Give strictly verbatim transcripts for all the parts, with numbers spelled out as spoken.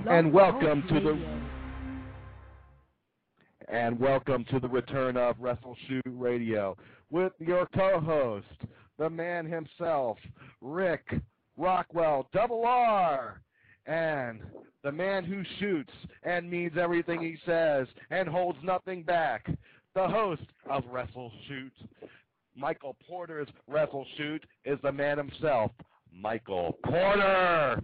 and welcome to the and welcome to the return of Wrestle Shoot Radio with your co-host, the man himself, Rick Rockwell, Double R, and the man who shoots and means everything he says and holds nothing back, the host of Wrestle Shoot, Michael Porter's Wrestle Shoot, is the man himself, Michael Porter.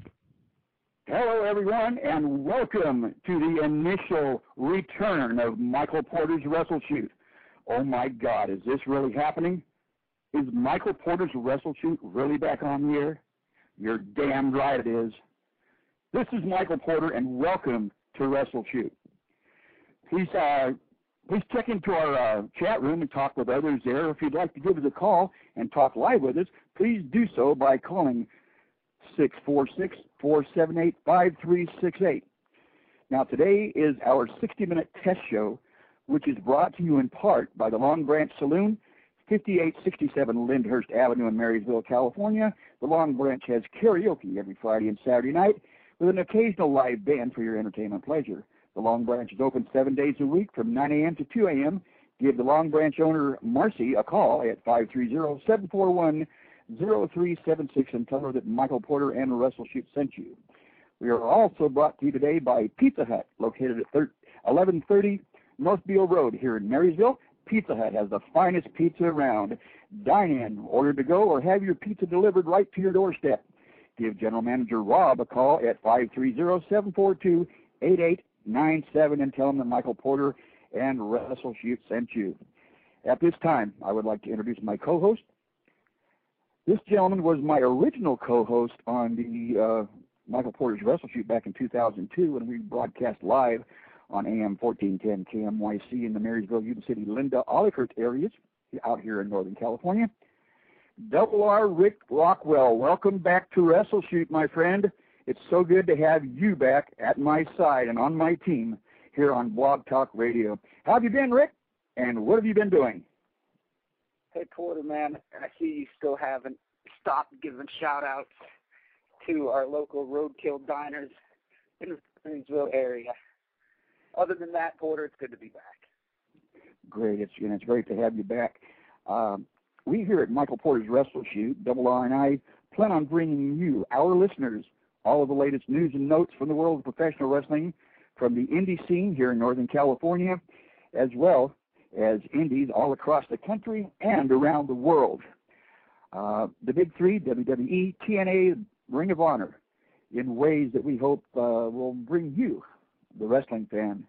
Hello, everyone, and welcome to the initial return of Michael Porter's Wrestle Shoot. Oh, my God, is this really happening? Is Michael Porter's Wrestle Shoot really back on the air? You're damn right it is. This is Michael Porter, and welcome to Wrestle Shoot. Please, uh, please check into our uh, chat room and talk with others there. If you'd like to give us a call and talk live with us, please do so by calling six four six, four seven eight, five three six eight. Now, today is our sixty-minute test show, which is brought to you in part by the Long Branch Saloon, fifty-eight sixty-seven Lyndhurst Avenue in Marysville, California. The Long Branch has karaoke every Friday and Saturday night with an occasional live band for your entertainment pleasure. The Long Branch is open seven days a week from nine a.m. to two a.m. Give the Long Branch owner, Marcy, a call at five three zero, seven four one, zero three seven six and tell her that Michael Porter and Wrestle Shoot sent you. We are also brought to you today by Pizza Hut, located at eleven thirty North Beale Road here in Marysville. Pizza Hut has the finest pizza around. Dine in, order to go, or have your pizza delivered right to your doorstep. Give General Manager Rob a call at five three zero, seven four two, eight eight nine seven and tell him that Michael Porter and Wrestle Shoot sent you. At this time, I would like to introduce my co-host. This gentleman was my original co-host on the uh, Michael Porter's Wrestle Shoot back in two thousand two when we broadcast live on A M fourteen ten K M Y C in the Marysville, Utah City, Linda, Ollicott areas out here in Northern California. Double R Rick Rockwell, welcome back to Wrestle Shoot, my friend. It's so good to have you back at my side and on my team here on Blog Talk Radio. How have you been, Rick? And what have you been doing? Hey, Porter, man, I see you still haven't stopped giving shout-outs to our local roadkill diners in the Marysville area. Other than that, Porter, it's good to be back. Great. It's, and it's great to have you back. Um, we here at Michael Porter's Wrestle Shoot, Double R and I, plan on bringing you, our listeners, all of the latest news and notes from the world of professional wrestling, from the indie scene here in Northern California, as well as indies all across the country and around the world. Uh, the big three, W W E, T N A, Ring of Honor, in ways that we hope uh, will bring you, the wrestling fan,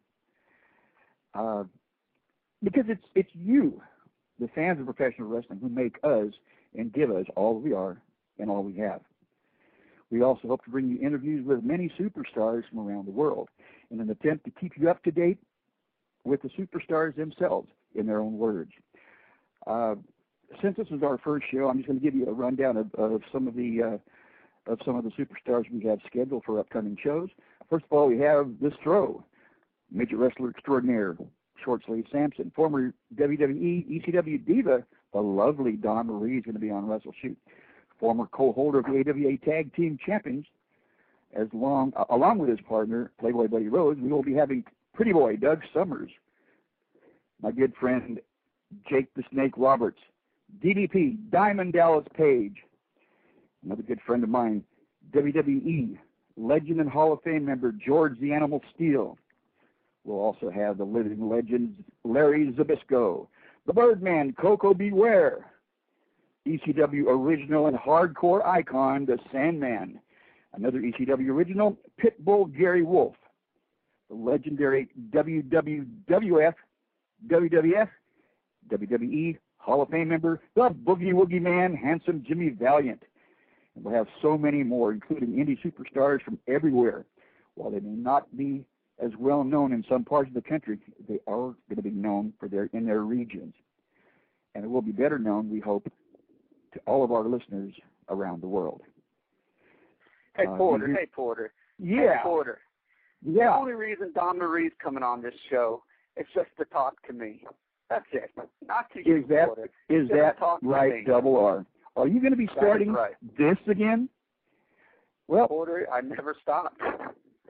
uh, because it's it's you, the fans of professional wrestling, who make us and give us all we are and all we have. We also hope to bring you interviews with many superstars from around the world in an attempt to keep you up to date with the superstars themselves in their own words. Uh, since this is our first show, I'm just going to give you a rundown of, of some of the uh, of some of the superstars we have scheduled for upcoming shows. First of all, we have the Stro, midget wrestler extraordinaire, Short Sleeve Sampson, former W W E E C W diva, the lovely Dawn Marie is going to be on Wrestle Shoot, former co-holder of the A W A Tag Team Champions, as long uh, along with his partner Playboy Buddy Rose. We will be having Pretty Boy Doug Summers, my good friend Jake the Snake Roberts, D D P Diamond Dallas Page, another good friend of mine, W W E Legend and Hall of Fame member George the Animal Steele. We'll also have the living legend Larry Zbyszko, the Birdman Coco Beware, E C W original and hardcore icon the Sandman, another E C W original Pitbull Gary Wolf, the legendary W W F, W W F, W W E Hall of Fame member, the Boogie Woogie Man, handsome Jimmy Valiant. And we'll have so many more, including indie superstars from everywhere. While they may not be as well known in some parts of the country, they are going to be known for their in their regions. And it will be better known, we hope, to all of our listeners around the world. Hey, uh, Porter, you, hey, Porter. Yeah. Hey, Porter. Yeah. The only reason Dawn Marie's coming on this show is just to talk to me. That's it. Not to you, Is that, Porter. is Just that talk to right, me. Double R? Are you going to be That is starting right. this again? Well, Porter, I never stopped.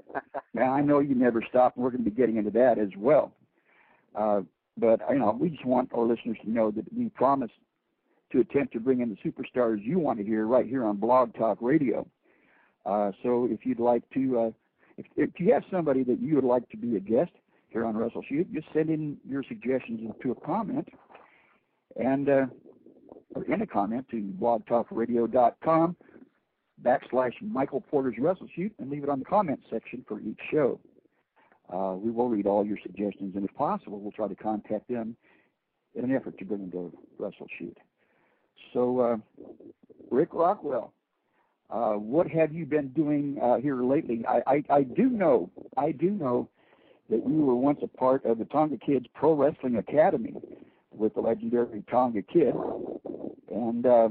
Now, I know you never stop, and we're going to be getting into that as well. Uh, but, you know, we just want our listeners to know that we promise to attempt to bring in the superstars you want to hear right here on Blog Talk Radio. Uh, so if you'd like to, uh, if, if you have somebody that you would like to be a guest here on Wrestle Shoot, just send in your suggestions into a comment and uh, or in a comment to blogtalkradio.com backslash Michael Porter's Wrestle Shoot and leave it on the comment section for each show. Uh, we will read all your suggestions, and if possible, we'll try to contact them in an effort to bring them to Wrestle Shoot. So, uh, Rick Rockwell, uh, what have you been doing uh, here lately? I, I, I do know, I do know that you were once a part of the Tonga Kids Pro Wrestling Academy with the legendary Tonga Kid, and uh,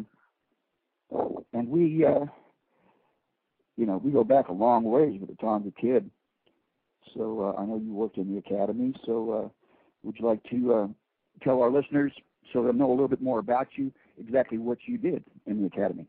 and we, uh, you know, we go back a long ways with the Tonga Kid. So uh, I know you worked in the academy. So uh, would you like to uh, tell our listeners, so they'll know a little bit more about you, exactly what you did in the academy?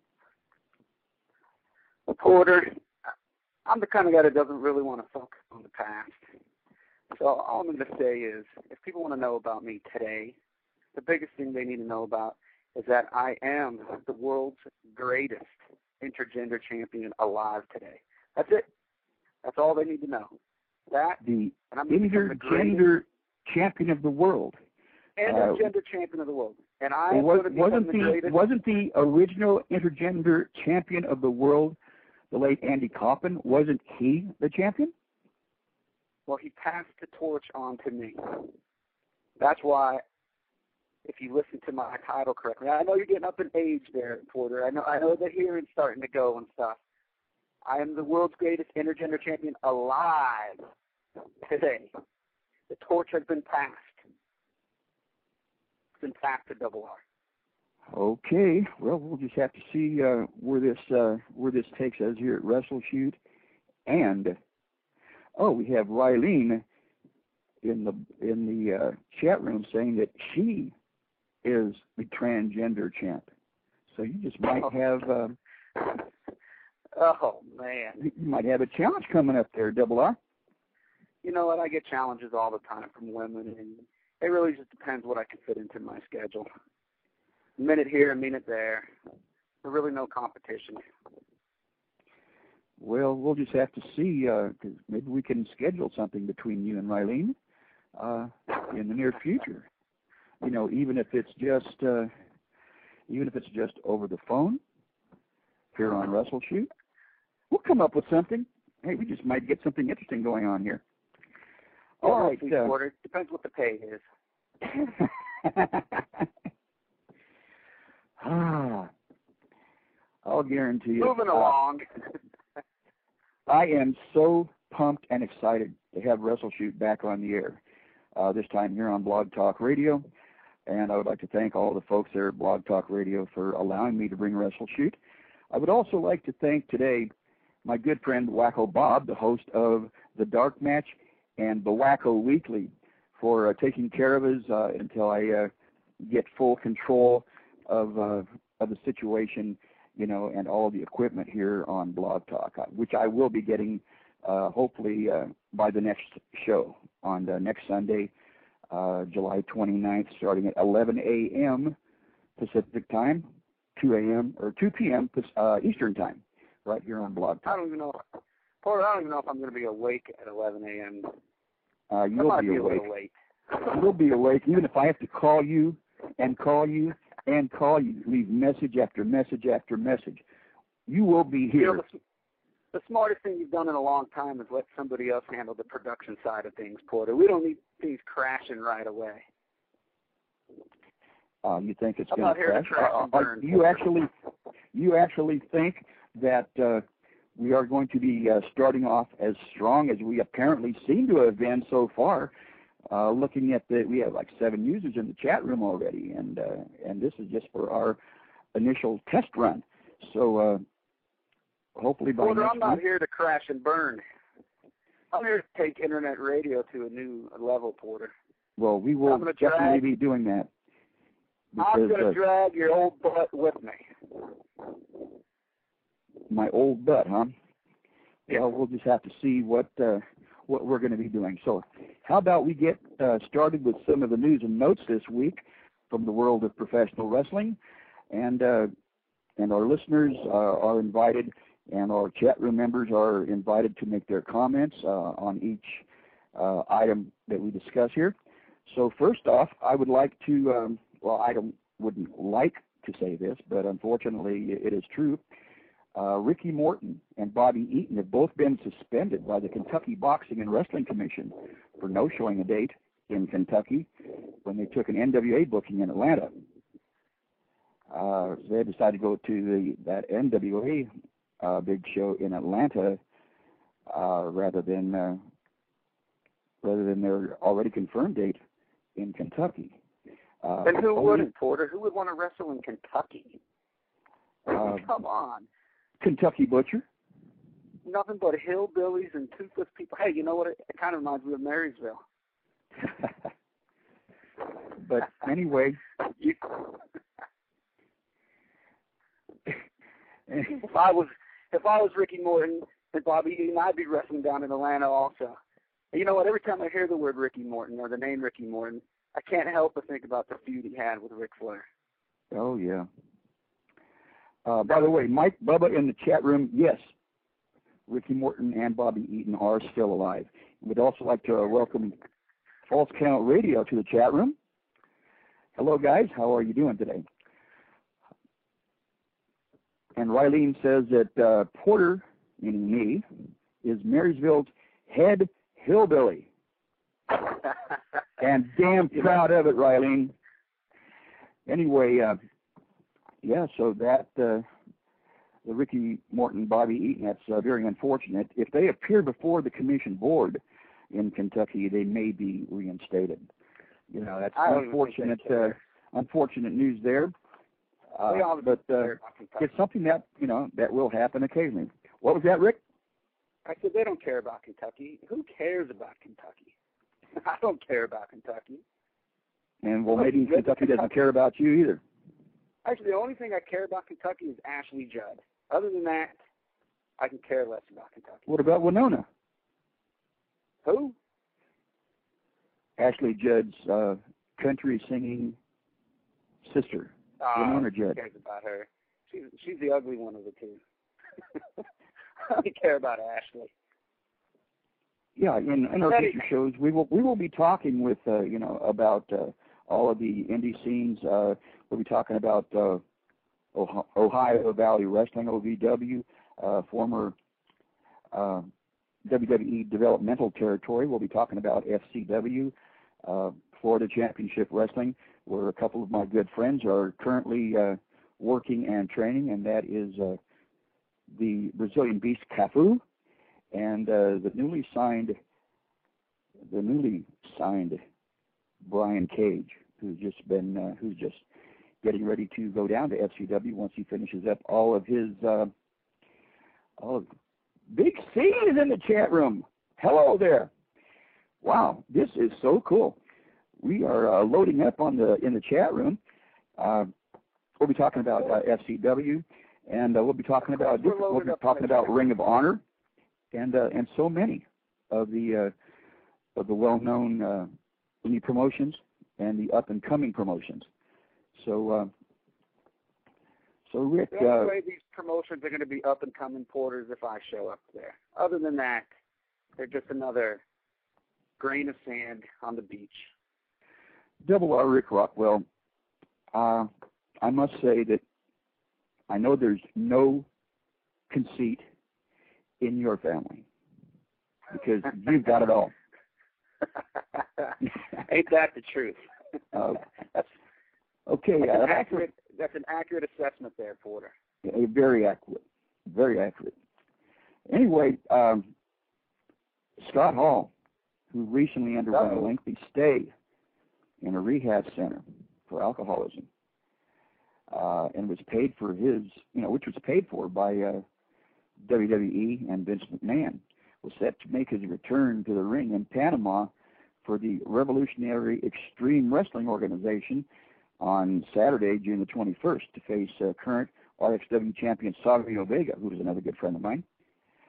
Well, Porter, I'm the kind of guy that doesn't really want to focus on the past. So all I'm going to say is, if people want to know about me today, the biggest thing they need to know about is that I am the world's greatest intergender champion alive today. That's it. That's all they need to know. That the and I'm intergender champion of the world. Intergender uh, champion of the world. And I well, was, wasn't the, the greatest. wasn't the original intergender champion of the world the late Andy Coppin? Wasn't he the champion? Well, he passed the torch on to me. That's why, if you listen to my title correctly, I know you're getting up in age there, Porter. I know I know the hearing's starting to go and stuff. I am the world's greatest intergender champion alive today. The torch has been passed. It's been passed to Double R. Okay. Well, we'll just have to see uh, where this uh, where this takes us here at Wrestle Shoot. And oh, we have Rylene in the in the uh, chat room saying that she is the transgender champ. So you just might have. Uh, Oh, man. You might have a challenge coming up there, Double R. You know what? I get challenges all the time from women, and it really just depends what I can fit into my schedule. A minute here, a minute there. There's really no competition. Well, we'll just have to see, because uh, maybe we can schedule something between you and Rylene uh, in the near future. You know, even if it's just, uh, even if it's just over the phone here on Wrestle Shoot. We'll come up with something. Hey, we just might get something interesting going on here. All All right, right. Uh, Porter. Depends what the pay is. ah, I'll guarantee you. Moving uh, along. I am so pumped and excited to have Wrestle Shoot back on the air, uh, this time here on Blog Talk Radio. And I would like to thank all the folks there at Blog Talk Radio for allowing me to bring Wrestle Shoot. I would also like to thank today my good friend Wacko Bob, the host of The Dark Match and The Wacko Weekly, for uh, taking care of us uh, until I uh, get full control of uh, of the situation, you know, and all the equipment here on Blog Talk, uh, which I will be getting uh, hopefully uh, by the next show on the next Sunday, uh, July twenty-ninth, starting at eleven a.m. Pacific time, two a.m. or two p.m. Uh, Eastern time, right here on Blog Talk. I don't even know, Porter. I don't even know if I'm going to be awake at eleven a.m. Uh, you'll I might be be awake. a little late. You'll be awake, even if I have to call you and call you and call you, leave message after message after message. You will be here. You know, the, the smartest thing you've done in a long time is let somebody else handle the production side of things, Porter. We don't need things crashing right away. Uh, you think it's I'm going not here to crash uh, and burn. You actually, you actually think that uh, we are going to be uh, starting off as strong as we apparently seem to have been so far. Uh, looking at the, we have like seven users in the chat room already, and uh, and this is just for our initial test run. So uh, hopefully by Porter, next I'm not week, here to crash and burn. I'm here to take internet radio to a new level, Porter. well, we will definitely drag, be doing that. I'm Because, going to uh, drag your old butt with me. my old butt, huh? well, we'll just have to see what uh, what we're going to be doing. So how about we get uh, started with some of the news and notes this week from the world of professional wrestling, and uh, and our listeners uh, are invited, and our chat room members are invited to make their comments uh, on each uh, item that we discuss here. So first off, I would like to, um, well, I don't wouldn't like to say this, but unfortunately it is true. Uh, Ricky Morton and Bobby Eaton have both been suspended by the Kentucky Boxing and Wrestling Commission for no showing a date in Kentucky when they took an N W A booking in Atlanta. Uh, so they decided to go to the that N W A uh, big show in Atlanta uh, rather than uh, rather than their already confirmed date in Kentucky. Uh, and who only, wouldn't, Porter? Who would want to wrestle in Kentucky? Uh, Come on. Kentucky Butcher. Nothing but hillbillies and toothless people. Hey, you know what? It, it kind of reminds me of Marysville. But anyway, you, if I was if I was Ricky Morton and Bobby Eaton, I'd be wrestling down in Atlanta also. And you know what? Every time I hear the word Ricky Morton or the name Ricky Morton, I can't help but think about the feud he had with Ric Flair. Oh yeah. Uh, by the way, Mike Bubba in the chat room, yes, Ricky Morton and Bobby Eaton are still alive. We'd also like to uh, welcome False Count Radio to the chat room. Hello, guys. How are you doing today? And Rylene says that uh, Porter, meaning me, is Marysville's head hillbilly. And damn proud of it, Rylene. Anyway, uh, yeah, so that, uh, the Ricky Morton, Bobby Eaton, that's uh, very unfortunate. If they appear before the commission board in Kentucky, they may be reinstated. You know, that's unfortunate, uh, unfortunate news there. Uh, but uh, it's something that, you know, that will happen occasionally. What was that, Rick? I said they don't care about Kentucky. Who cares about Kentucky? I don't care about Kentucky. And, well, maybe Kentucky doesn't care about you either. Actually, the only thing I care about Kentucky is Ashley Judd. Other than that, I can care less about Kentucky. What about Winona? Who? Ashley Judd's uh, country singing sister, uh, Winona Judd. Who cares about her? She's she's the ugly one of the two. I don't care about Ashley. Yeah, in, in our future shows, we will we will be talking with uh, you know about uh, all of the indie scenes. Uh, we'll be talking about uh, Ohio Valley Wrestling, O V W, uh, former uh, W W E developmental territory. We'll be talking about F C W, uh, Florida Championship Wrestling, where a couple of my good friends are currently uh, working and training, and that is uh, the Brazilian Beast Cafu and uh, the newly signed, the newly signed Brian Cage, who's just been, uh, who's just getting ready to go down to F C W once he finishes up all of his, uh, all of Big C is in the chat room. Hello there. Wow, this is so cool. We are uh, loading up on the in the chat room. Uh, we'll be talking about uh, F C W, and uh, we'll be talking about different, we'll be talking about Ring of Honor, and uh, and so many of the uh, of the well-known uh, indie promotions and the up-and-coming promotions. So, uh, so Rick, the only uh, way these promotions are going to be up-and-coming, Porters, if I show up there. Other than that, they're just another grain of sand on the beach. Double R Rick Rockwell, uh, I must say that I know there's no conceit in your family because you've got it all. Ain't that the truth? Uh, that's okay. That's, uh, an accurate, that's an accurate assessment there, Porter. Yeah, very accurate. Very accurate. Anyway, um, Scott Hall, who recently underwent a lengthy stay in a rehab center for alcoholism, uh, and was paid for his, you know, which was paid for by uh, W W E and Vince McMahon, was set to make his return to the ring in Panama for the Revolutionary Extreme Wrestling Organization on Saturday, June the twenty-first, to face uh, current R X W champion Savio Vega, who is another good friend of mine.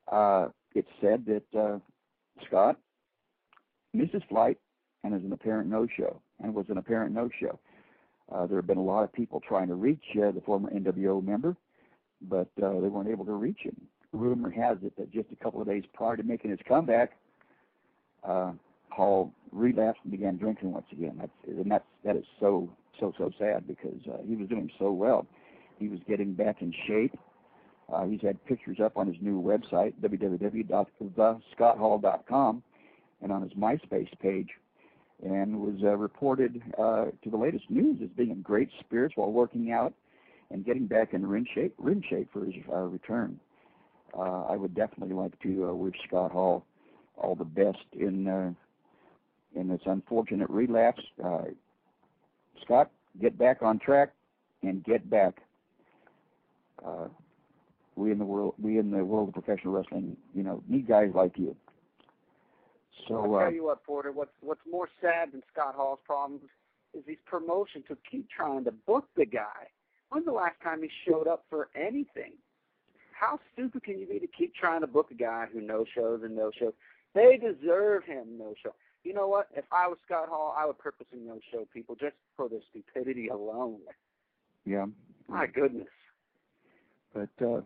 Uh, it's said that uh, Scott missed his flight and is an apparent no-show, and was an apparent no-show. Uh, there have been a lot of people trying to reach uh, the former N W O member, but uh, they weren't able to reach him. Rumor has it that just a couple of days prior to making his comeback, uh, Hall relapsed and began drinking once again. That's, and that's, that is so, so, so sad, because uh, he was doing so well. He was getting back in shape. Uh, he's had pictures up on his new website, w w w dot the scott hall dot com, and on his MySpace page, and was uh, reported uh, to the latest news as being in great spirits while working out and getting back in ring shape, ring shape for his uh, return. Uh, I would definitely like to uh, wish Scott Hall all the best in uh, in this unfortunate relapse. Uh, Scott, get back on track and get back. Uh, we in the world, we in the world of professional wrestling, you know, need guys like you. So I'll uh, tell you what, Porter. What's what's more sad than Scott Hall's problems is these promotions who keep trying to book the guy. When's the last time he showed up for anything? How stupid can you be to keep trying to book a guy who no shows and no shows? They deserve him no show. You know what? If I was Scott Hall, I would purposely no show people just for their stupidity alone. yeah, My goodness. but uh,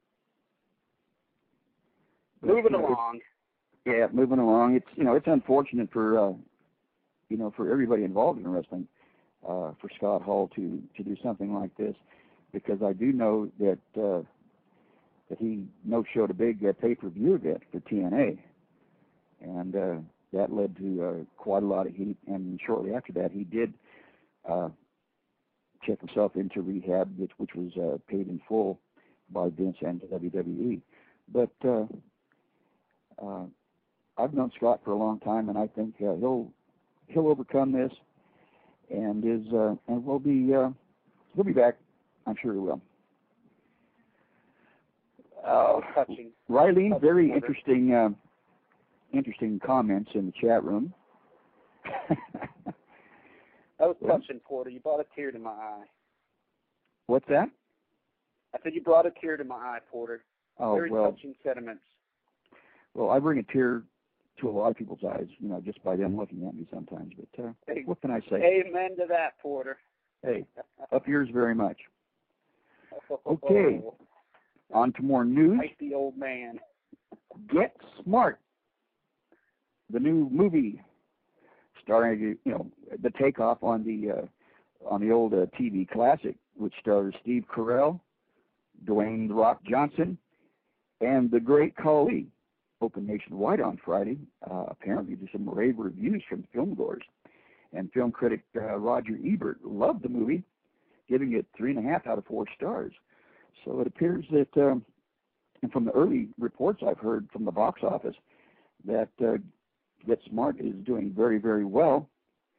Moving you know, along. Yeah, moving along. It's you know it's unfortunate for uh, you know for everybody involved in wrestling, uh, for Scott Hall to to do something like this, because I do know that uh, that he no showed a big uh, pay per view event for T N A, and uh, that led to uh, quite a lot of heat. And shortly after that, he did uh, check himself into rehab, which which was uh, paid in full by Vince and the W W E. But uh, uh, I've known Scott for a long time, and I think uh, he'll he'll overcome this, and is uh, and we'll be uh, he'll be back. I'm sure he will. Uh, touching. Riley, touching very order. interesting uh, interesting comments in the chat room. That was touching, Porter. You brought a tear to my eye. What's that? I said you brought a tear to my eye, Porter. Oh, Very well, touching sentiments. well, I bring a tear to a lot of people's eyes, you know, just by them looking at me sometimes. But uh, Hey, what can I say? Amen to that, Porter. Hey, up yours very much. Okay, on to more news. Like the old man. Get Smart, the new movie starring, you know, the takeoff on the uh, on the old uh, T V classic, which stars Steve Carell, Dwayne "The Rock" Johnson, and the great Khali. Opened nationwide on Friday, uh, apparently to some rave reviews from filmgoers. And film critic uh, Roger Ebert loved the movie, giving it three and a half out of four stars. So it appears that, um, and from the early reports I've heard from the box office, that uh, Get Smart is doing very, very well.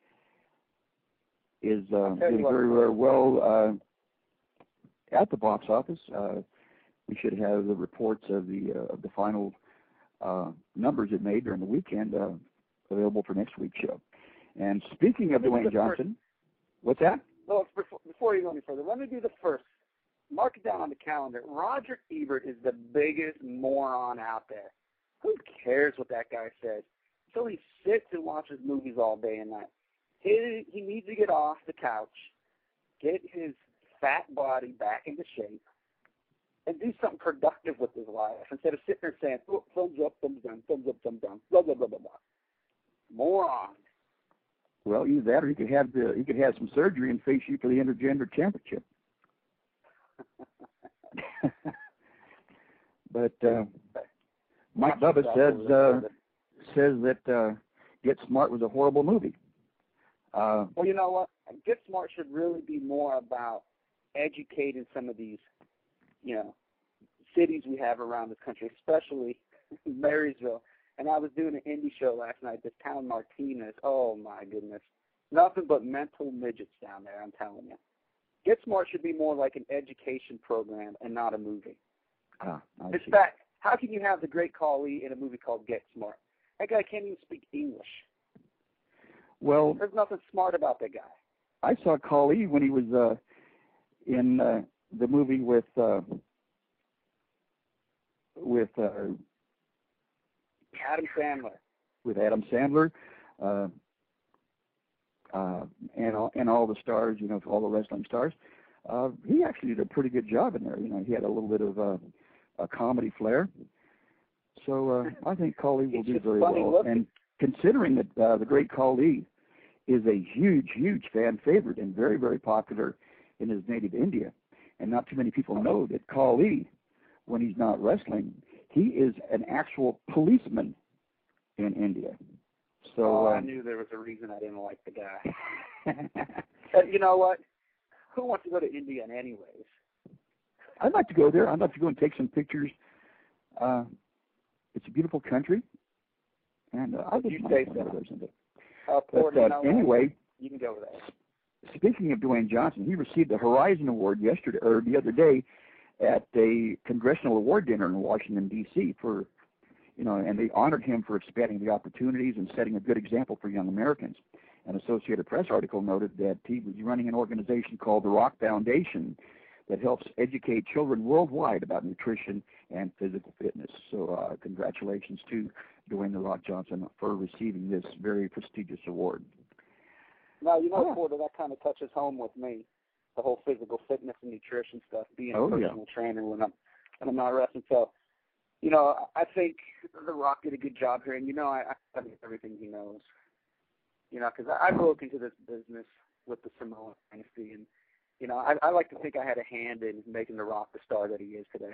Is uh, doing very, very well uh, at the box office. Uh, we should have the reports of the uh, of the final uh, numbers it made during the weekend uh, available for next week's show. And speaking of Dwayne Johnson, what's that? Well, before, before you go any further, let me do the first. Mark it down on the calendar. Roger Ebert is the biggest moron out there. Who cares what that guy says? So he sits and watches movies all day and night. He, he needs to get off the couch, get his fat body back into shape, and do something productive with his life instead of sitting there saying, oh, thumbs up, thumbs down, thumbs up, thumbs down, blah, blah, blah, blah, blah. Moron. Well, either that or he could have the, he could have some surgery and face you for the intergender championship. But uh, Mike Bubba says uh, says that uh, Get Smart was a horrible movie. Uh, well, you know what? Get Smart should really be more about educating some of these, you know, cities we have around this country, especially Marysville. And I was doing an indie show last night, this town Martinez. Oh, my goodness. Nothing but mental midgets down there, I'm telling you. Get Smart should be more like an education program and not a movie. Ah, I in see. fact, how can you have the great Khali in a movie called Get Smart? That guy can't even speak English. Well, there's nothing smart about that guy. I saw Khali when he was uh, in uh, the movie with uh, with uh, Adam Sandler. With Adam Sandler, uh, uh, and all, and all the stars, you know, all the wrestling stars. Uh, he actually did a pretty good job in there. You know, he had a little bit of uh, a comedy flair. So uh, I think Khali will do very well. Looking. And considering that uh, the great Khali is a huge, huge fan favorite and very, very popular in his native India, and not too many people know that Khali, when he's not wrestling, he is an actual policeman in India. So oh, uh, I knew there was a reason I didn't like the guy. But you know what? Who wants to go to India anyways? I'd like to go there. I'd like to go and take some pictures. Uh, it's a beautiful country, and uh, I would You like say to go so. there someday. Uh, But Porter, you uh, know what? anyway, You can go there. speaking of Dwayne Johnson, he received the Horizon Award yesterday or the other day at a congressional award dinner in Washington D C for, you know, and they honored him for expanding the opportunities and setting a good example for young Americans. An Associated Press article noted that he was running an organization called the Rock Foundation that helps educate children worldwide about nutrition and physical fitness. So uh, congratulations to Dwayne The Rock Johnson for receiving this very prestigious award. Now, you know, Oh. Porter, that kind of touches home with me, the whole physical fitness and nutrition stuff, being Oh, a yeah. personal trainer when I'm, when I'm not wrestling. So, you know, I think The Rock did a good job here, and, you know, I, I study everything he knows. You know, because I, I broke into this business with the Samoan dynasty, and, you know, I, I like to think I had a hand in making The Rock the star that he is today.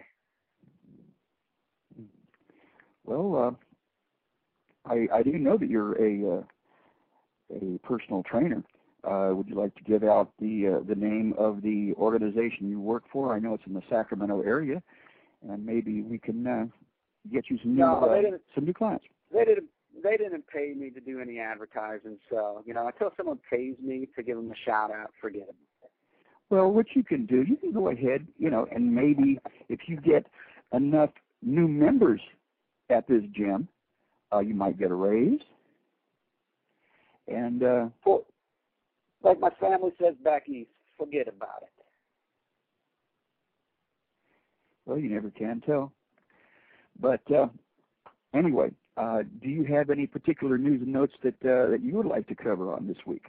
Well, uh, I, I do know that you're a uh, a personal trainer. Uh, would you like to give out the uh, the name of the organization you work for? I know it's in the Sacramento area, and maybe we can uh, get you some new No, they uh, didn't. some new clients. They didn't. They didn't pay me to do any advertising, so you know, until someone pays me to give them a shout out, forget it. Well, what you can do, you can go ahead, you know, and maybe if you get enough new members at this gym, uh, you might get a raise. And uh, For, like my family says back east, forget about it. well, you never can tell. But uh, anyway, uh, do you have any particular news and notes that uh, that you would like to cover on this week?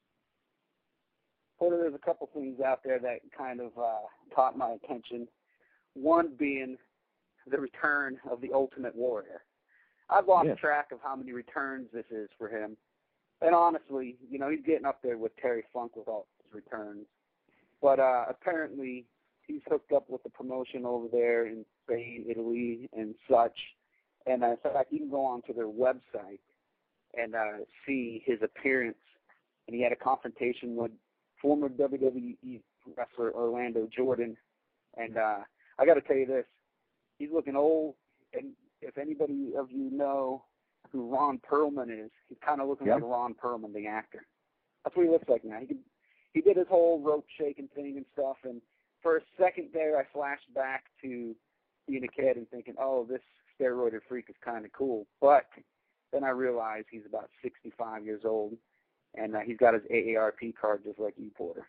Porter, there's a couple things out there that kind of uh, caught my attention. One being the return of the Ultimate Warrior. I've lost Yes. track of how many returns this is for him. And honestly, you know, he's getting up there with Terry Funk with all his returns. But uh, apparently he's hooked up with the promotion over there in Spain, Italy, and such. And uh, in fact, you can go onto their website and uh, see his appearance. And he had a confrontation with former W W E wrestler Orlando Jordan. And uh, I got to tell you this, he's looking old. And if anybody of you know who Ron Perlman is, he's kind of looking Yep. like Ron Perlman, the actor. That's what he looks like now. He, could, he did his whole rope shaking thing and stuff. And for a second there, I flashed back to being a kid and thinking, oh, this steroided freak is kind of cool. But then I realized he's about sixty-five years old, and uh, he's got his A A R P card just like you, Porter.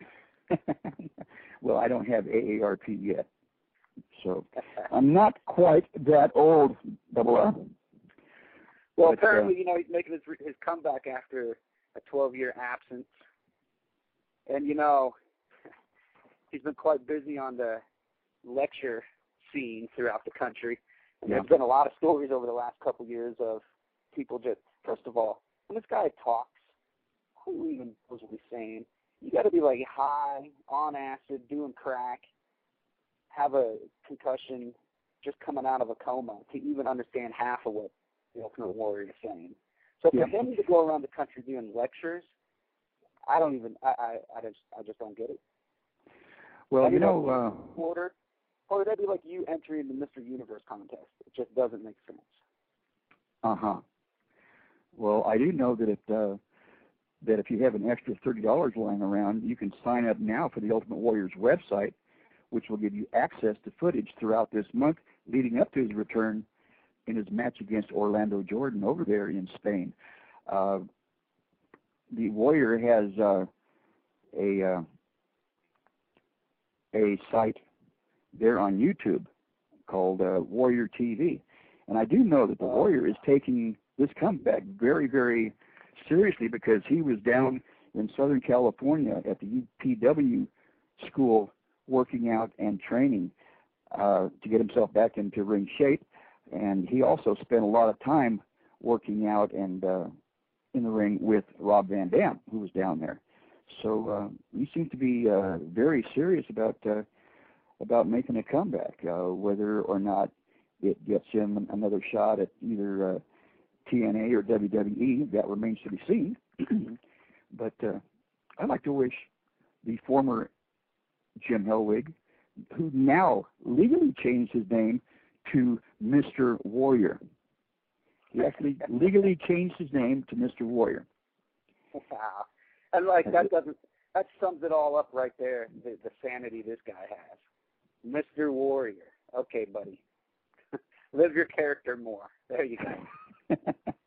Well, I don't have A A R P yet, so I'm not quite that old, Double R. Well, But, apparently, uh, you know, he's making his his comeback after a twelve-year absence, and you know, he's been quite busy on the lecture scene throughout the country. And Yeah. there's been a lot of stories over the last couple of years of people just, first of all, when this guy talks, who even knows what he's saying? You got to be like high, on acid, doing crack, have a concussion, just coming out of a coma to even understand half of what the Ultimate Warrior is saying. So for Yeah. him to go around the country doing lectures, I don't even, I, I, I just, I just don't get it. Well, That'd you be know, like uh, Porter, or that'd be like you entering the Mister Universe contest. It just doesn't make sense. uh-huh. Well, I do know that if, uh, that if you have an extra thirty dollars lying around, you can sign up now for the Ultimate Warrior's website, which will give you access to footage throughout this month leading up to his return in his match against Orlando Jordan over there in Spain. Uh, the Warrior has uh, a uh, a site there on YouTube called uh, Warrior T V, And I do know that the Warrior is taking this comeback very, very seriously, because he was down in Southern California at the U P W school working out and training uh, to get himself back into ring shape. And he also spent a lot of time working out and uh, in the ring with Rob Van Dam, who was down there. So uh, he seems to be uh, very serious about uh, about making a comeback, uh, whether or not it gets him another shot at either uh, T N A or W W E. That remains to be seen. But uh, I'd like to wish the former Jim Hellwig, who now legally changed his name to Mister Warrior. He actually legally changed his name to Mister Warrior. Wow. And like that doesn't that sums it all up right there, the, the sanity this guy has. Mister Warrior. Okay, buddy. Live your character more. There you go.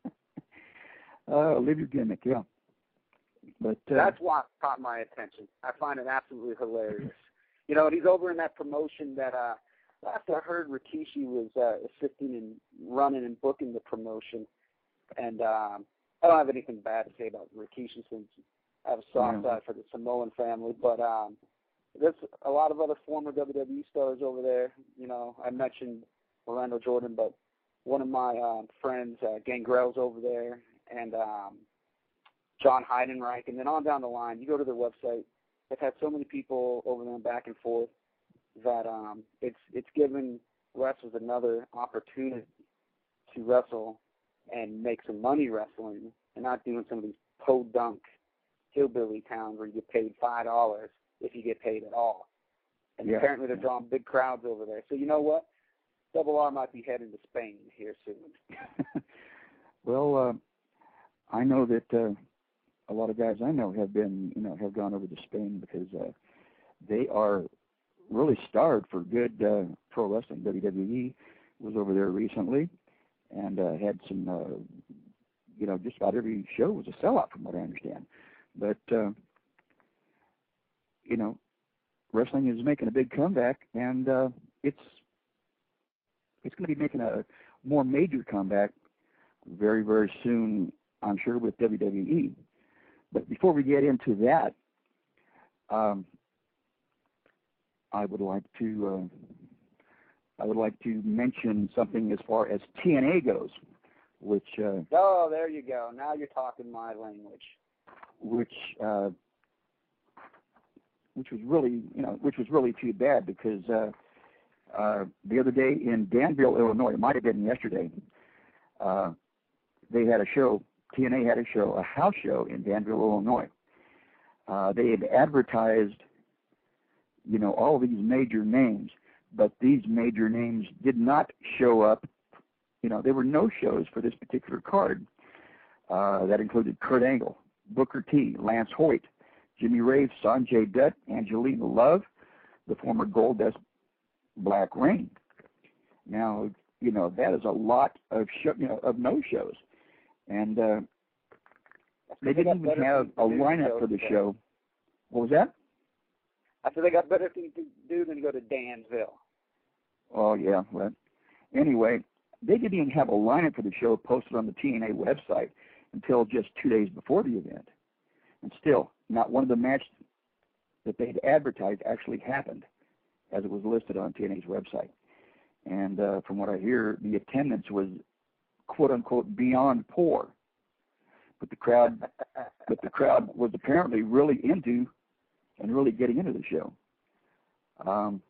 uh, live your gimmick, yeah. But uh, that's why it caught my attention. I find it absolutely hilarious. You know, and he's over in that promotion that uh last I heard Rikishi was uh, assisting and running and booking the promotion. And um I don't have anything bad to say about Rikishi since I have a soft yeah. side for the Samoan family, but um there's a lot of other former W W E stars over there. You know, I mentioned Orlando Jordan, but one of my um, friends, uh, Gangrel's over there, and um, John Heidenreich, and then on down the line. You go to their website. They've had so many people over there back and forth that um, it's it's given wrestlers another opportunity to wrestle and make some money wrestling, and not doing some of these podunk hillbilly towns where you get paid five dollars if you get paid at all. And yeah. apparently they're drawing big crowds over there. So you know what? Double R might be heading to Spain here soon. Well, uh, I know that uh, a lot of guys I know have been, you know, have gone over to Spain because uh, they are really starved for good uh, pro wrestling. W W E was over there recently and uh, had some, uh, you know, just about every show was a sellout from what I understand. But, uh, you know, wrestling is making a big comeback, and uh, it's it's going to be making a more major comeback very, very soon, I'm sure, with W W E. But before we get into that, um, I would like to uh, I would like to mention something as far as T N A goes, which uh, oh, there you go. Now you're talking my language. Which uh, which was really you know which was really too bad because uh, uh, the other day in Danville, Illinois, it might have been yesterday, uh, they had a show. T N A had a show, a house show in Danville, Illinois. Uh, they had advertised, you know, all these major names, but these major names did not show up. You know, there were no shows for this particular card. Uh, that included Kurt Angle, Booker T, Lance Hoyt, Jimmy Rave, Sanjay Dutt, Angelina Love, the former Goldust Black Rain. Now, you know, that is a lot of show, you know, of no shows. And uh, they didn't even have a lineup for the show. What was that? I said they got better things to do than to go to Danville. Oh, yeah. Well, anyway, they didn't even have a lineup for the show posted on the T N A website until just two days before the event. And still, not one of the matches that they'd advertised actually happened as it was listed on T N A's website. And uh, from what I hear, the attendance was quote-unquote beyond poor. But the crowd but the crowd was apparently really into and really getting into the show. Um,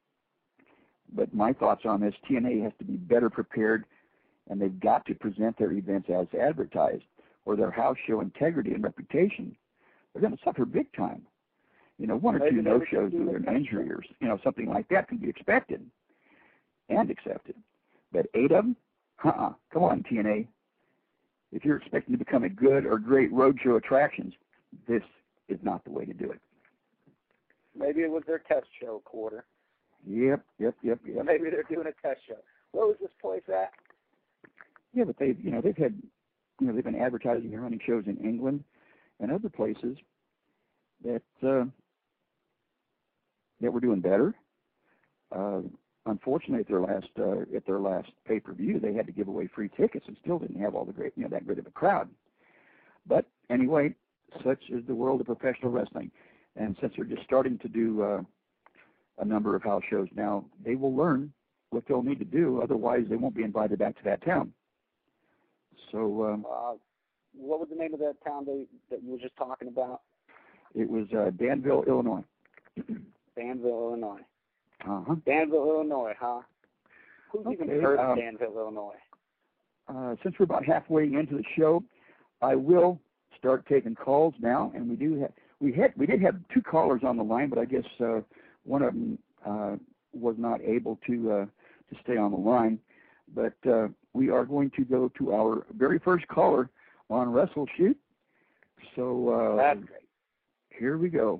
but my thoughts on this, T N A has to be better prepared, and they've got to present their events as advertised, or their house show integrity and reputation, they're going to suffer big time. You know, one or Maybe two no-shows due to an injury or, you know, something like that can be expected and accepted. But eight of them? Uh-uh. Come on, T N A. If you're expecting to become a good or great roadshow attractions, this is not the way to do it. Maybe it was their test show quarter. Yep, yep, yep, yep. Maybe they're doing a test show. Where was this place at? Yeah, but they've, you know, they've had, you know, they've been advertising and running shows in England and other places that uh, that were doing better. Uh, unfortunately, at their last uh, at their last pay per view, they had to give away free tickets and still didn't have all the great, you know, that great of a crowd. But anyway, such is the world of professional wrestling. And since they're just starting to do uh, a number of house shows now, they will learn what they'll need to do. Otherwise, they won't be invited back to that town. So, um, uh, what was the name of that town they, that you were just talking about? it was uh, Danville, Illinois. Danville, Illinois. Uh-huh. Danville, Illinois, huh? Who's Okay, even heard of um, Danville, Illinois? Uh, since we're about halfway into the show, I will start taking calls now, and we do have we had we did have two callers on the line, but I guess uh, one of them uh, was not able to uh, to stay on the line. But uh, we are going to go to our very first caller on Wrestle Shoot. So uh, That's great. Here we go.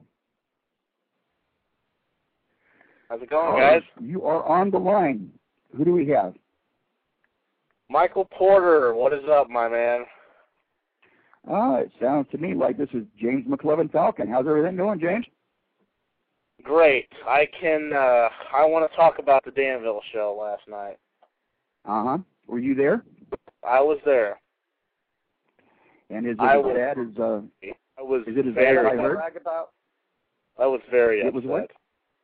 How's it going, guys? You are on the line. Who do we have? Michael Porter, what is up, my man? Ah, it sounds to me like this is James McLovin Falcon. How's everything going, James? Great. I can, uh, I want to talk about the Danville show last night. Uh-huh. Were you there? I was there. And is it I as was, bad as, uh, I was is it as very, bad as I heard? Brag about? I was very It upset. was what?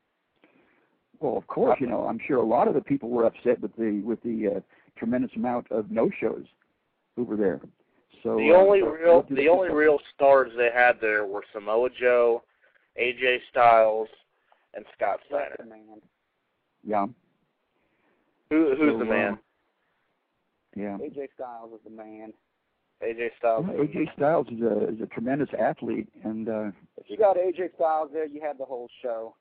Well, of course, you know, I'm sure a lot of the people were upset with the with the uh, tremendous amount of no-shows who were there. So The uh, only real, what did the you- only real stars they had there were Samoa Joe, A J Styles, and Scott That's Steiner. the man. Yeah. Who, who's So, the man? um, Yeah. A J Styles is the man. A J Styles. Yeah, A J Styles is a is a tremendous athlete, and uh, If you got A J Styles there, you had the whole show.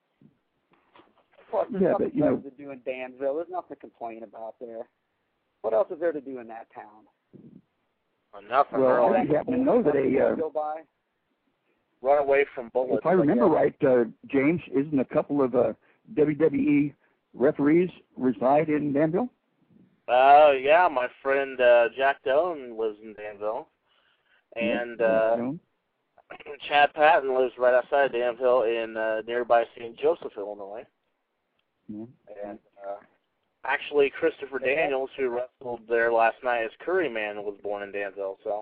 Plus, there's Yeah, nothing but, you know- better to do in Danville. There's nothing to complain about there. What else is there to do in that town? Nothing well, really. I happen to know that a uh, go by. Run away from bullets. if I remember guess. right, uh, James, isn't a couple of uh, W W E referees reside in Danville? Uh, yeah, my friend uh, Jack Doan lives in Danville, and uh, No? Chad Patton lives right outside Danville in uh, nearby Saint Joseph, Illinois. Yeah. And uh, actually, Christopher Daniels, who wrestled there last night as Curryman, was born in Danville. So,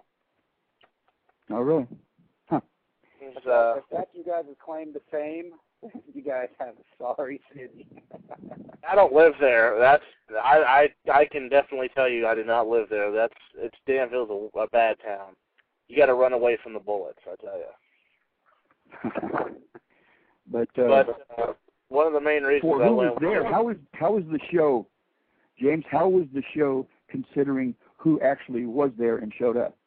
Oh, really? Huh. he's, If, uh, if that's you guys' claim to fame, you guys have a sorry city. I don't live there. That's I, I I can definitely tell you I do not live there. That's it's Danville's a, a bad town. You got to run away from the bullets, I tell you. but uh, But uh, one of the main reasons for I who went was there, how was how was the show, James? How was the show considering who actually was there and showed up?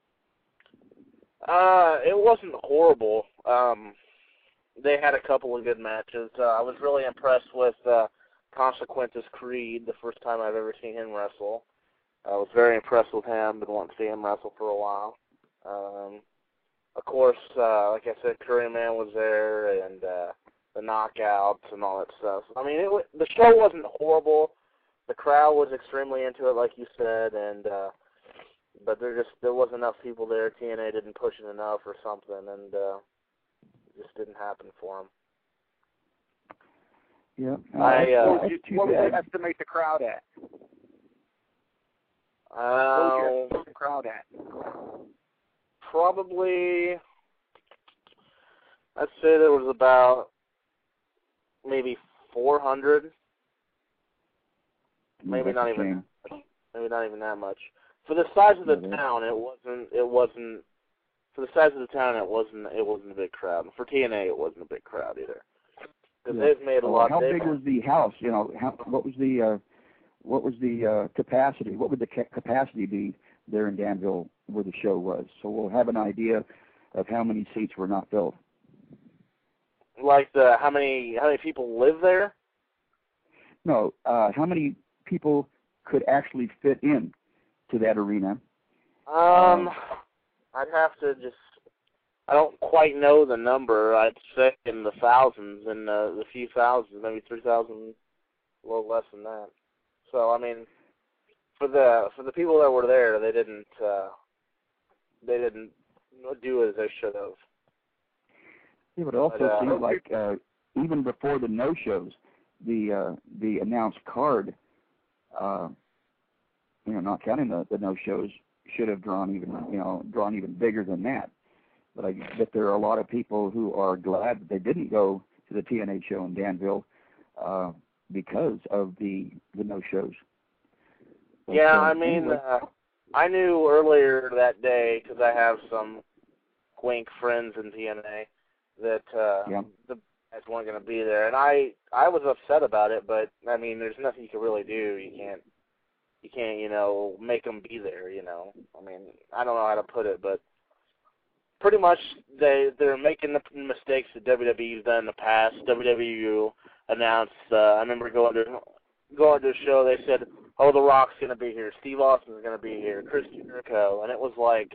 Uh, it wasn't horrible. Um, they had a couple of good matches. Uh, I was really impressed with uh, Consequences Creed, the first time I've ever seen him wrestle. I was very impressed with him. Been wanting to see him wrestle for a while. Um, of course, uh, like I said, Curryman was there, and uh, the knockouts and all that stuff. I mean, it w- the show wasn't horrible. The crowd was extremely into it, like you said, and uh, but there just there wasn't enough people there. T N A didn't push it enough or something, and uh, it just didn't happen for them. Yeah. Uh, I, uh, what would you, too what would you bad. estimate the crowd at? What would Uh, you estimate the crowd at? probably, I'd say there was about maybe four hundred. Maybe That's not a even shame. that much. Maybe not even that much. For the size of the Yeah, that's- town, it wasn't. It wasn't. For the size of the town, it wasn't. It wasn't a big crowd. For T N A, it wasn't a big crowd either. Because Yeah. they've made a Well, lot. how they've- big was the house? You know, how, what was the uh, what was the uh, capacity? What would the ca- capacity be there in Danville where the show was? So we'll have an idea of how many seats were not filled. like the how many how many people live there? No, uh, how many people could actually fit in to that arena? Um, I'd have to just. I don't quite know the number. I'd say in the thousands, in the, the few thousands, maybe three thousand, a little less than that. So I mean, for the for the people that were there, they didn't uh, they didn't do as they should have. It would also But, uh, seem like uh, even before the no-shows, the uh, the announced card, uh, you know, not counting the, the no shows, should have drawn even you know drawn even bigger than that. But I bet there are a lot of people who are glad that they didn't go to the T N A show in Danville uh, because of the the no shows. But, yeah, uh, I mean, anyway. uh, I knew earlier that day because I have some Wink friends in T N A that uh, yeah. the guys weren't going to be there, and I I was upset about it. But I mean, there's nothing you can really do. You can't you can't you know make them be there. You know, I mean, I don't know how to put it, but pretty much they they're making the mistakes that W W E's done in the past. W W E announced. Uh, I remember going to going to a show. They said, "Oh, The Rock's going to be here. Steve Austin's going to be here. Chris Jericho," and it was like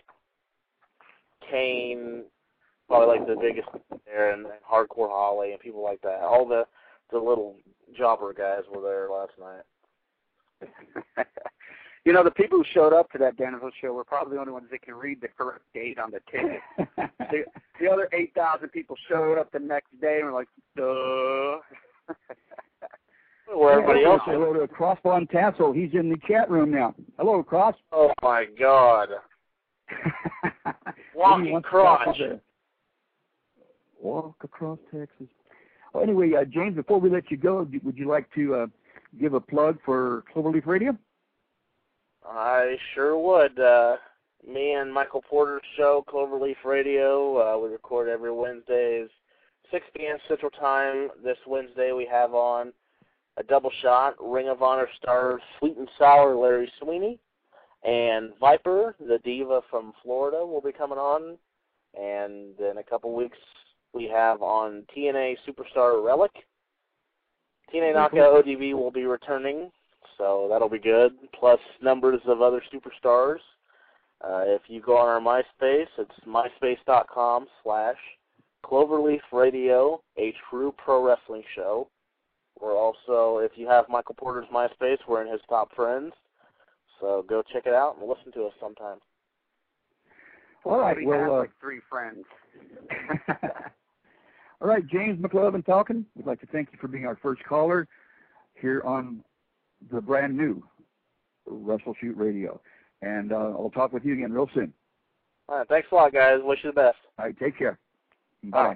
Kane, probably like the biggest there, and, and Hardcore Holly and people like that. All the the little jobber guys were there last night. You know, the people who showed up to that Danville show were probably the only ones that can read the correct date on the ticket. the, the other eight thousand people showed up the next day and were like, duh. Where everybody yeah, else is. Hello to Cross Von Tassel. He's in the chat room now. Hello, Cross. Oh, my God. Walking crotch. Walk across Texas. Well, anyway, uh, James, before we let you go, would you like to uh, give a plug for Cloverleaf Radio? I sure would. Uh, me and Michael Porter's show, Cloverleaf Radio, uh, we record every Wednesdays, six p.m. Central Time. This Wednesday we have on a double shot. Ring of Honor stars Sweet and Sour Larry Sweeney, and Viper, the diva from Florida, will be coming on. And in a couple weeks we have on T N A Superstar Relic. T N A Knockout O D B will be returning, so that'll be good, plus numbers of other superstars. Uh, if you go on our MySpace, it's myspace.com slash Cloverleaf Radio, a true pro wrestling show. We're also, if you have Michael Porter's MySpace, we're in his top friends, so go check it out and listen to us sometime. All right, we well, have uh, like three friends. all right, James McLovin Falcon, we'd like to thank you for being our first caller here on the brand new Wrestle Shoot Radio. And uh, I'll talk with you again real soon. All right, thanks a lot, guys. Wish you the best. All right, take care. Bye. Bye.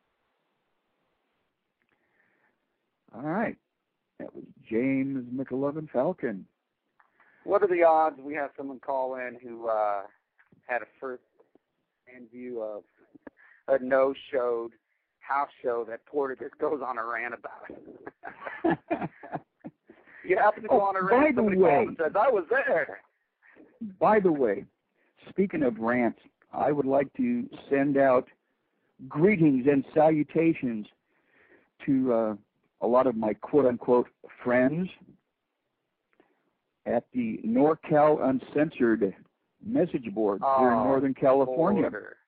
All right, that was James McLovin Falcon. What are the odds we have someone call in who uh, had a first-hand view of a no-showed house show that Porter just goes on a rant about? You happen to go Oh, on a rant, by the somebody way- calls and says, I was there. By the way, speaking of rants, I would like to send out greetings and salutations to uh, a lot of my quote-unquote friends at the NorCal Uncensored message board Oh, here in Northern California. Porter.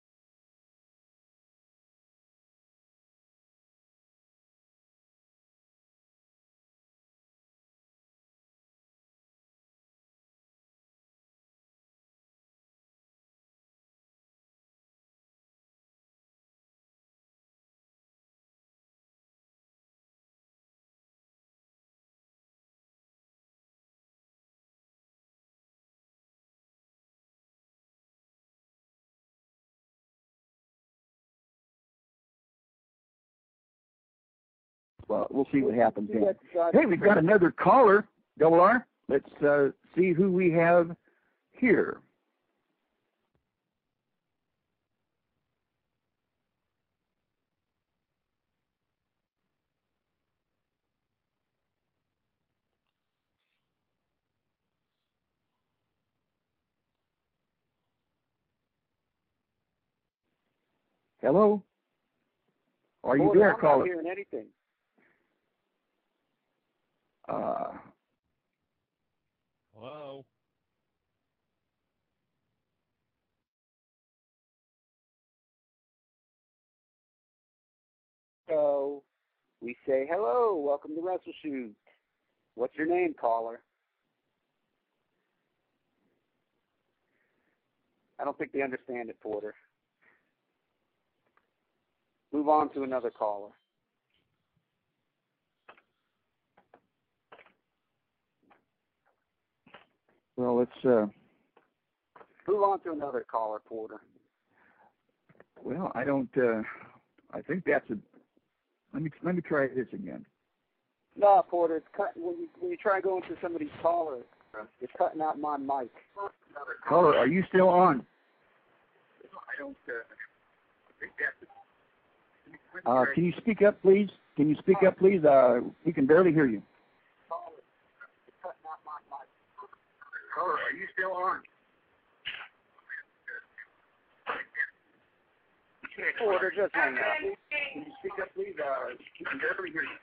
Well, we'll see what happens See, then. that's, uh, Hey, we've got another caller, Double R. Let's uh, see who we have here. Hello? Are you Porter, there, I'm caller? not hearing anything. Uh, Hello? So we say, hello, welcome to Wrestle Shoot. What's your name, caller? I don't think they understand it, Porter. Move on to another caller. Well, let's uh, move on to another caller, Porter. Well, I don't. Uh, I think that's a. Let me let me try this again. No, Porter, it's cut, when you when you try going to somebody's caller, it's cutting out my mic. Caller, are you still on? I don't. Uh, I think that's. Uh, can you speak up, please? Can you speak up, please? Uh, we can barely hear you. Caller, are you still on? Porter, just hang up. Can you speak up, please? Uh, we can barely hear you.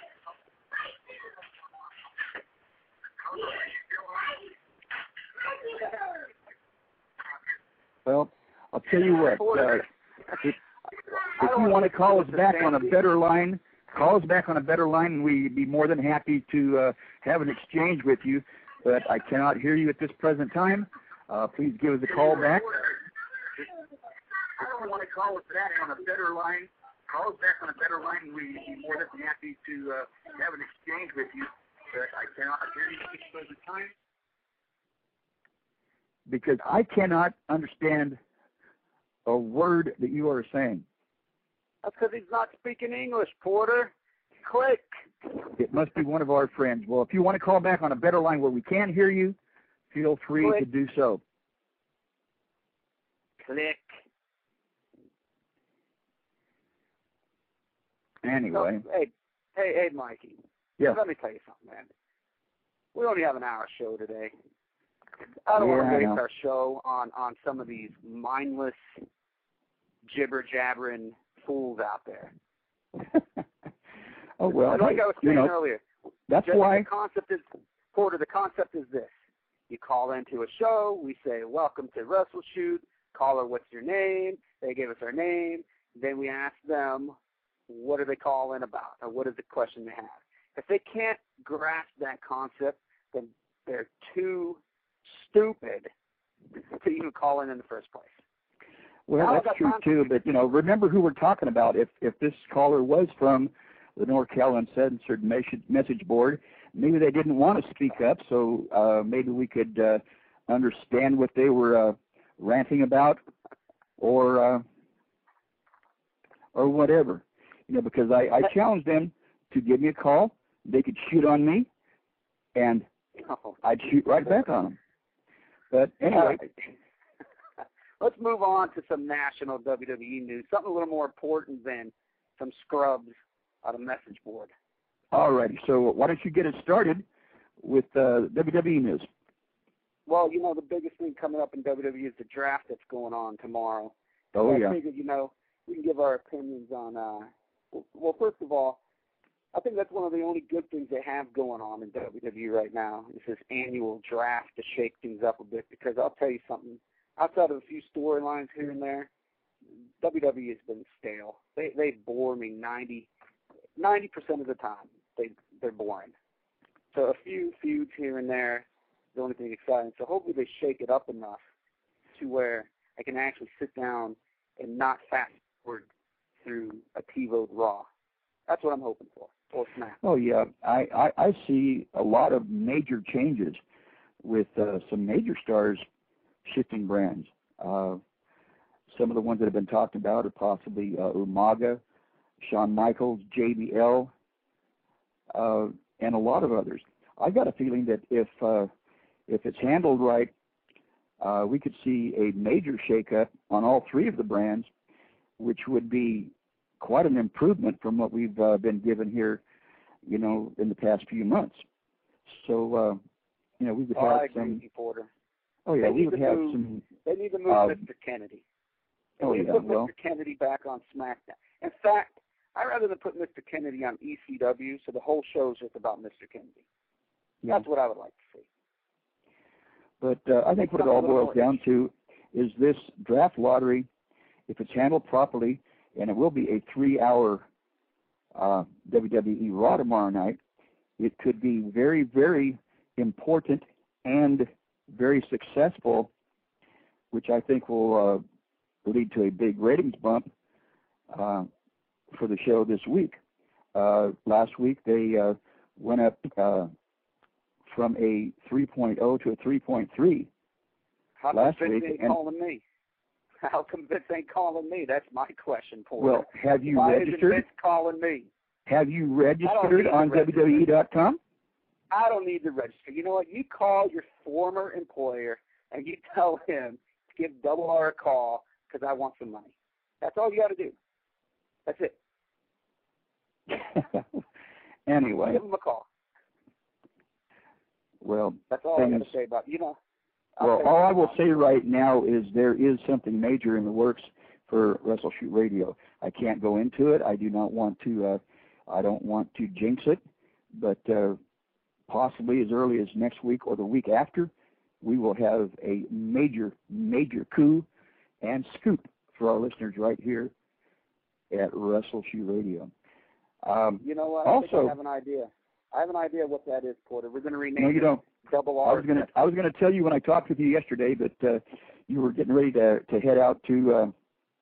Well, I'll tell you what. Uh, if, if you want to call us back on a better line, call us back on a better line, and we'd be more than happy to uh, have an exchange with you. But I cannot hear you at this present time. Uh, please give us a call back. If you want to call us back on a better line, call us back on a better line, and we'd be more than happy to uh, have an exchange with you. But I cannot hear you at this present time because I cannot understand a word that you are saying. That's because he's not speaking English, Porter. Click. It must be one of our friends. Well, if you want to call back on a better line where we can hear you, feel free Click. to do so. Click. Anyway. So, hey, hey, hey, Mikey. Yeah. Let me tell you something, man. We only have an hour show today. I don't yeah, want to waste I our show on, on some of these mindless, jibber-jabbering fools out there. Oh, well, and like hey, I was saying you know, earlier, that's just why. The concept is, Porter, the concept is this. You call into a show, we say, welcome to Wrestle Shoot, caller, what's your name? They give us our name. Then we ask them, what are they calling about? Or what is the question they have? If they can't grasp that concept, then they're too stupid to even call in in the first place. Well, Now, that's true, too. But, you know, remember who we're talking about. If if this caller was from the NorCal Uncensored message board, maybe they didn't want to speak up, so uh, maybe we could uh, understand what they were uh, ranting about or uh, or whatever. You know, because I, I challenged them to give me a call. They could shoot on me, and I'd shoot right back on them. But anyway. Let's move on to some national W W E news, something a little more important than some scrubs on a message board. All righty. So why don't you get us started with uh, W W E news? Well, you know, the biggest thing coming up in W W E is the draft that's going on tomorrow. Oh, so yeah. I figured, you know, we can give our opinions on, uh, well, first of all, I think that's one of the only good things they have going on in W W E right now is this annual draft to shake things up a bit, because I'll tell you something, outside of a few storylines here and there, W W E has been stale. They they bore me ninety percent of the time. They, they're boring. So a few feuds here and there is the only thing exciting. So hopefully they shake it up enough to where I can actually sit down and not fast forward through a TiVo'd Raw. That's what I'm hoping for. Or Smack. Oh, yeah. I, I, I see a lot of major changes with uh, some major stars shifting brands. Uh, some of the ones that have been talked about are possibly uh, Umaga, Shawn Michaels, J B L, uh, and a lot of others. I got a feeling that if uh, if it's handled right, uh, we could see a major shakeup on all three of the brands, which would be quite an improvement from what we've uh, been given here, you know, in the past few months. So, uh, you know, we would oh, have I agree some. with you, Porter. Oh yeah, they we would have move, some. They need to move uh, Mister Kennedy. They oh need yeah, to put well. Mister Kennedy back on SmackDown. In fact, I'd rather than put Mister Kennedy on E C W, so the whole show is just about Mister Kennedy. Yeah. That's what I would like to see. But uh, I think what it all boils down to is this draft lottery, if it's handled properly, and it will be a three-hour uh, W W E Raw tomorrow night, it could be very, very important and very successful, which I think will uh, lead to a big ratings bump uh, for the show this week. Uh, last week they uh, went up uh, from a three point oh to a three point three How last come week. Vince ain't And, calling me? How come Vince ain't calling me? That's my question, Porter. well, have you Why registered? isn't Vince calling me? Have you I don't registered need to on register. W W E dot com? I don't need to register. You know what? You call your former employer and you tell him to give Double R a call because I want some money. That's all you got to do. That's it. Anyway, Give him a call. well, That's all I got things, to say about you know. I'll well, say all I something will else. say right now is there is something major in the works for Wrestle Shoot Radio. I can't go into it. I do not want to. Uh, I don't want to jinx it, but uh, possibly as early as next week or the week after, we will have a major, major coup and scoop for our listeners right here at Wrestle Shoot Radio. Um, You know what? I also, think I have an idea. I have an idea what that is, Porter. We're going to rename no, you it don't. Double I R. was gonna I was gonna tell you when I talked with you yesterday that uh, you were getting ready to to head out to uh,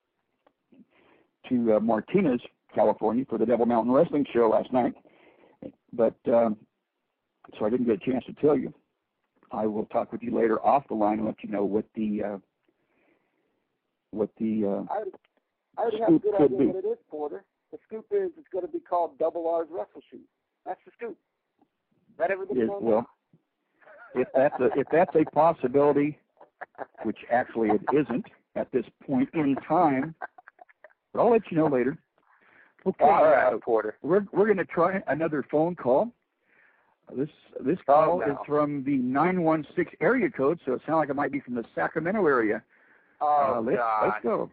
to uh, Martinez, California, for the Devil Mountain Wrestling show last night. But um, so I didn't get a chance to tell you. I will talk with you later off the line and let you know what the uh, what the uh, I already, I already have a scoop good could idea be. what it is, Porter. The scoop is it's going to be called Double R's Wrestle Shoot. That's the scoop. Let everybody Is, know well, if that's a, if that's a possibility, which actually it isn't at this point in time, but I'll let you know later. Okay, All right, uh, Porter. we're we're going to try another phone call. This this Oh, call no. is from the nine one six area code, so it sounds like it might be from the Sacramento area. Oh, uh, let's, God. let's go.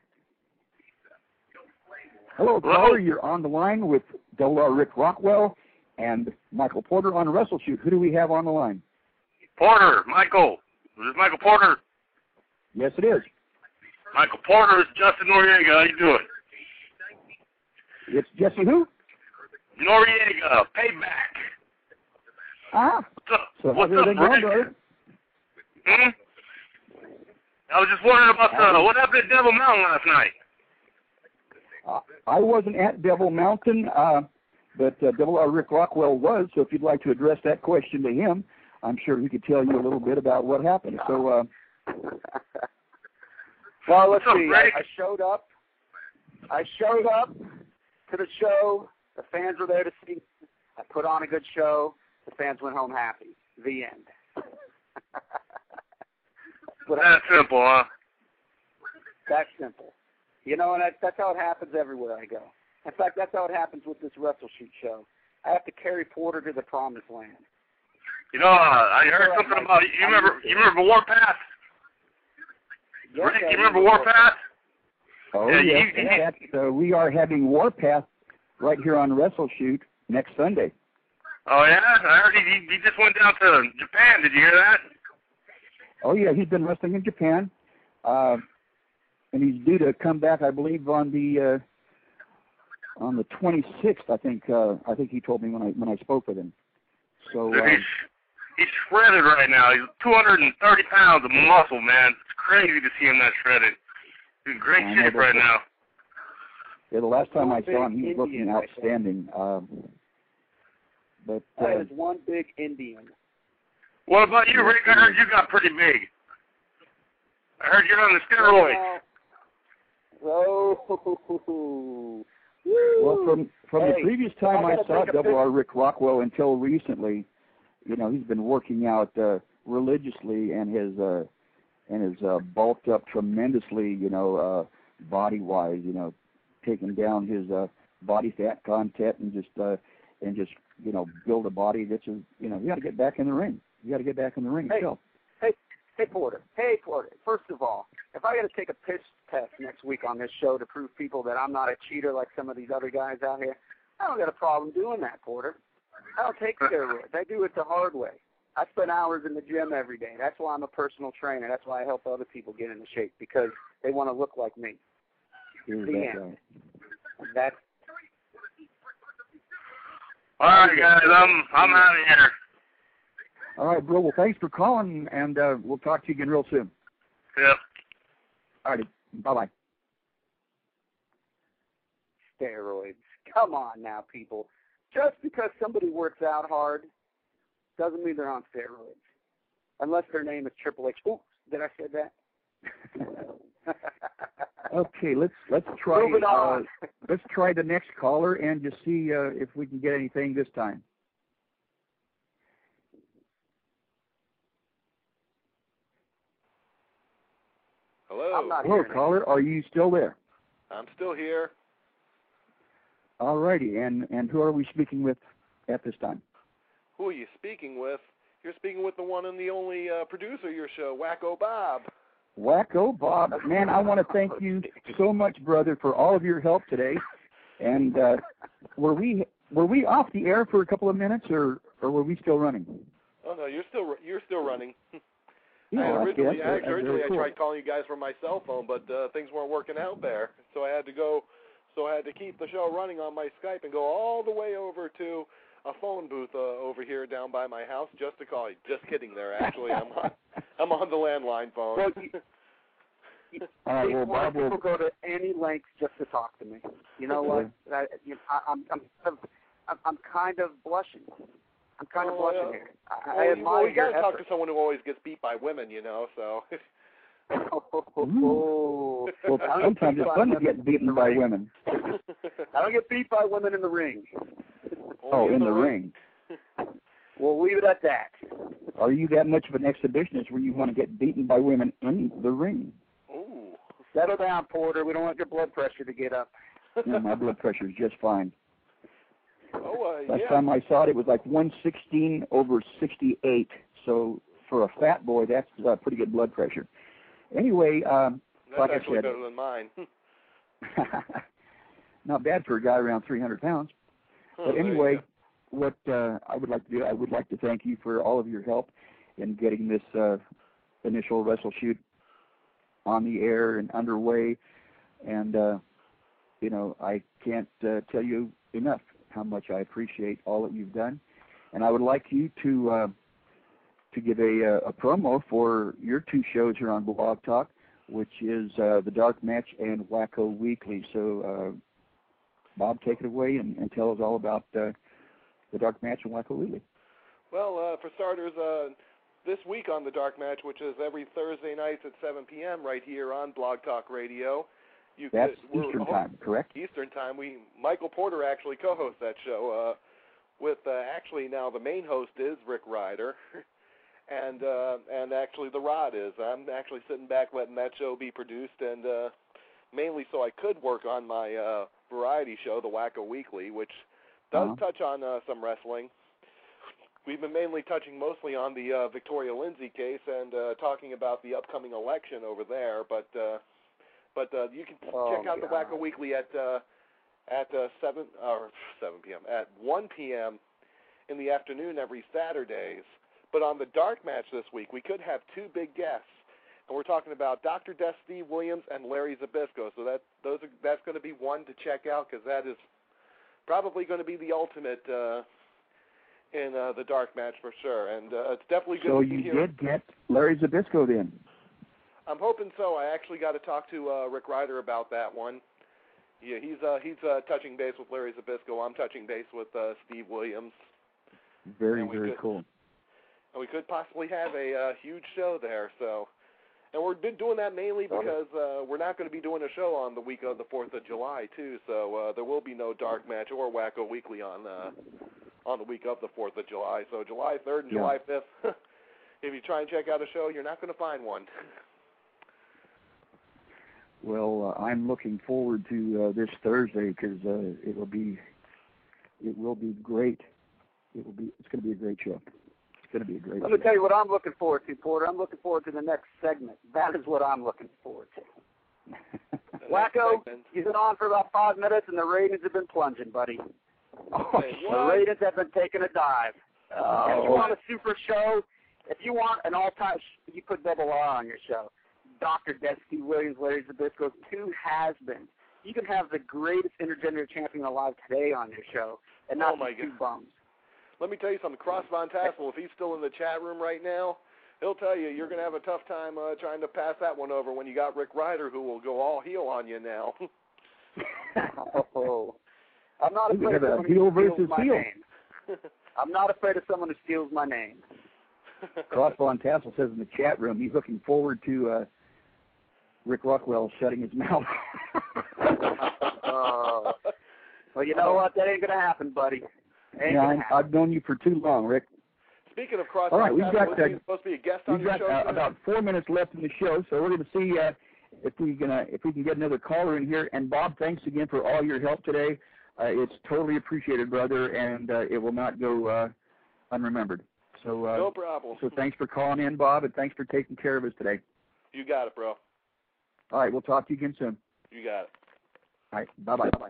Hello, Hello? caller. You're on the line with Double R Rick Rockwell and Michael Porter on Wrestle Shoot. Who do we have on the line? Porter, Michael. Is this Michael Porter? Yes, it is. Michael Porter is Justin Noriega. How you doing? It's Jesse who? Noriega, payback. Ah. What's up? So how's What's up, everything going, Rick? brother? Hmm? I was just wondering about the, what happened at Devil Mountain last night? Uh, I wasn't at Devil Mountain, uh, but uh, Double R Rick Rockwell was, so if you'd like to address that question to him, I'm sure he could tell you a little bit about what happened. So, uh, Well, let's What's up, see. I, Rick? I showed up. I showed up to the show. The fans were there to see. I put on a good show. The fans went home happy. The end. But That simple, huh? that's simple. You know, and that, that's how it happens everywhere I go. In fact, that's how it happens with this Wrestle Shoot show. I have to carry Porter to the promised land. You know, uh, I heard something about, you remember, you remember Warpath? Yes, Rick, I you remember remember Warpath? oh, Yeah, yes, you- in fact, uh, we are having Warpath right here on Wrestle Shoot next Sunday. Oh, yeah? I heard he, he, he just went down to Japan. Did you hear that? Oh, yeah, he's been wrestling in Japan, uh, and he's due to come back, I believe, on the uh, on the twenty-sixth. I think uh, I think he told me when I when I spoke with him. So Dude, uh, he's, he's shredded right now. He's two hundred thirty pounds of muscle, man. It's crazy to see him that shredded. He's in great I know shape that- right now. yeah, the last time I Big saw him, he was looking Indian right there. outstanding. Um, but That uh, is one big Indian. What about you, Rick? I heard you got pretty big. I heard you're on the steroids. Oh, well, from from Hey, the previous time I I gotta saw take a Double pic- R Rick Rockwell until recently, you know, he's been working out uh, religiously and has uh, and has uh, bulked up tremendously. You know, uh, body wise. You know, taking down his uh, body fat content and just uh, and just you know build a body that's a, you know you got to get back in the ring. You got to get back in the ring Hey. yourself. Hey, Porter. Hey, Porter. First of all, if I got to take a piss test next week on this show to prove people that I'm not a cheater like some of these other guys out here, I don't got a problem doing that, Porter. I don't take steroids. I do it the hard way. I spend hours in the gym every day. That's why I'm a personal trainer. That's why I help other people get into shape, because they want to look like me. Here's The that end. guy. That's All right, guys, I'm I'm out of here. All right, bro. Well, thanks for calling, and uh, we'll talk to you again real soon. Yep. All righty. Bye-bye. steroids. Come on now, people. Just because somebody works out hard doesn't mean they're on steroids. Unless their name is Triple H. Oops, did I say that? Okay, let's let's try Moving on. Uh, let's try the next caller and just see uh, if we can get anything this time. Hello. I'm not Hello, hearing caller. it. Are you still there? I'm still here. All righty. And and who are we speaking with at this time? Who are you speaking with? You're speaking with the one and the only uh, producer of your show, Wacko Bob. Wacko Bob. Man, I want to thank you so much, brother, for all of your help today. And uh, were we were we off the air for a couple of minutes, or or were we still running? Oh no, you're still you're still running. Yeah, I okay, originally, that's- I, that's originally very I cool. tried calling you guys from my cell phone, but uh, things weren't working out there, so I had to go. So I had to keep the show running on my Skype and go all the way over to a phone booth uh, over here down by my house just to call you. Just kidding, there. Actually, I'm on I'm on the landline phone. Well, you, you, All right, well, people, Bob, people will- go to any lengths just to talk to me. You know what? I, you know, I, I'm I'm I'm I'm kind of blushing. I'm kind of Oh, blushing yeah. here. I, Well, I you, admire well, you your gotta talk effort. to someone who always gets beat by women, you know. So. Oh, Well, sometimes it's fun to get beaten by women. I don't get beat by women in the ring. Oh, in the ring. We'll leave it at that. Are you that much of an exhibitionist where you want to get beaten by women in the ring? Ooh. Settle down, Porter. We don't want your blood pressure to get up. Yeah, my blood pressure is just fine. Oh, uh, Last yeah. time I saw it, it was like one sixteen over sixty-eight. So for a fat boy, that's uh, pretty good blood pressure. Anyway, um, That's like I actually said, better than mine. not bad for a guy around three hundred pounds. Oh, But there you anyway, go. what uh, I would like to do, I would like to thank you for all of your help in getting this uh, initial wrestle shoot on the air and underway. And, uh, you know, I can't uh, tell you enough how much I appreciate all that you've done. And I would like you to uh, to give a, a promo for your two shows here on Blog Talk, which is uh, The Dark Match and Wacko Weekly. So, uh, Bob, take it away and, and tell us all about uh, The Dark Match and Wacko Weekly. Well, uh, for starters, uh, this week on The Dark Match, which is every Thursday nights at seven p.m. right here on Blog Talk Radio. You That's could, Eastern oh, time, correct? Eastern time. We Michael Porter actually co-hosts that show. Uh, with uh, actually now the main host is Rick Ryder, and uh, and actually the Rod is. I'm actually sitting back letting that show be produced, and uh, mainly so I could work on my uh, variety show, the Wacko Weekly, which does Uh-huh. touch on uh, some wrestling. We've been mainly touching mostly on the uh, Victoria Lindsay case and uh, talking about the upcoming election over there. But uh, but uh, you can Oh, check out the God. Wacko Weekly at uh, at uh, seven or seven p.m. at one p.m. in the afternoon every Saturdays. But on the Dark Match this week, we could have two big guests, and we're talking about Doctor Death Steve Williams and Larry Zbyszko. So that those are, that's going to be one to check out because that is probably going to be the ultimate. Uh, in uh, the Dark Match for sure, and uh, it's definitely good So to you hear. did get Larry Zbyszko then? I'm hoping so. I actually got to talk to uh, Rick Ryder about that one. Yeah, he's uh, he's uh, touching base with Larry Zbyszko. I'm touching base with uh, Steve Williams. Very, And we very could- cool. And we could possibly have a uh, huge show there. So, and we're been doing that mainly because uh, we're not going to be doing a show on the week of the fourth of July too. So uh, there will be no Dark Match or Wacko Weekly on uh, on the week of the fourth of July. So July third and Yeah. July fifth. If you try and check out a show, you're not going to find one. Well, uh, I'm looking forward to uh, this Thursday because uh, it will be it will be great. It will be it's going to be a great show. It's going to be a great Let show. me tell you what I'm looking forward to, Porter. I'm looking forward to the next segment. That is what I'm looking forward to. Wacko, you've been on for about five minutes, and the ratings have been plunging, buddy. Oh, The ratings have been taking a dive. If you want a super show, if you want an all-time, sh- you put Double R on your show. Doctor Death Steve Williams, Larry Zbyszko, two has-beens. You can have the greatest intergender champion alive today on your show, and not Oh, my just two God. bums. Let me tell you something. Cross Von Tassel, if he's still in the chat room right now, he'll tell you you're going to have a tough time uh, trying to pass that one over when you got Rick Ryder, who will go all heel on you now. Oh, I'm not We afraid have a somebody heel steals versus my heel. name. I'm not afraid of someone who steals my name. Crossbow on Tassel says in the chat room he's looking forward to uh, Rick Rockwell shutting his mouth. uh, well, you know what? That ain't going to happen, buddy. Ain't yeah, gonna happen. I've known you for too long, Rick. Speaking of Crossbow All right, on we've Tassel, got, uh, he's supposed to be a guest on We've your got show uh, today? about four minutes left in the show, so we're going to see uh, if we can uh, if we can get another caller in here. And Bob, thanks again for all your help today. Uh, it's totally appreciated, brother, and uh, it will not go uh, unremembered. So uh, no problem. So thanks for calling in, Bob, and thanks for taking care of us today. You got it, bro. All right, we'll talk to you again soon. You got it. All right, bye-bye. Bye-bye.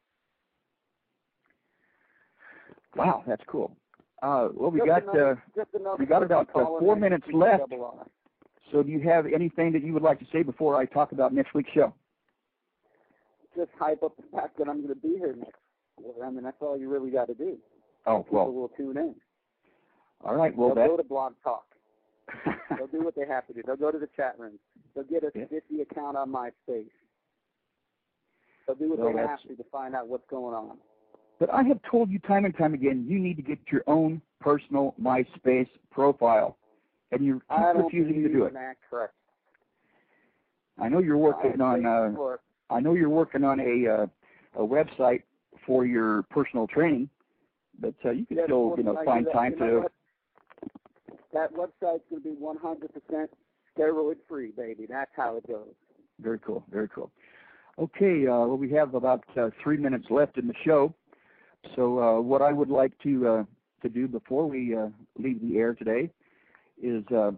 Wow, that's cool. Uh, well, we Just got another- uh, just another we got about uh, caller four next minutes week, left. double R. So do you have anything that you would like to say before I talk about next week's show? Just hype up the fact that I'm going to be here next week. I mean, that's all you really got to do. Oh, People well, will tune in. all right. Well, They'll that go to Blog Talk. They'll do what they have to do. They'll go to the chat room. They'll get a Yeah. fifty account on MySpace. They'll do what Well, they that's- have to to find out what's going on. But I have told you time and time again, you need to get your own personal MySpace profile, and you're I don't refusing to believe do in it. that, correct. I know you're working on. Uh, for, I know you're working on a uh, a website for your personal training, but uh, you can Yes, still, of you know, course, I find do that. time You know to. what? That website's going to be one hundred percent steroid free, baby. That's how it goes. Very cool. Very cool. Okay. Uh, well, we have about uh, three minutes left in the show. So uh, what I would like to uh, to do before we uh, leave the air today is uh,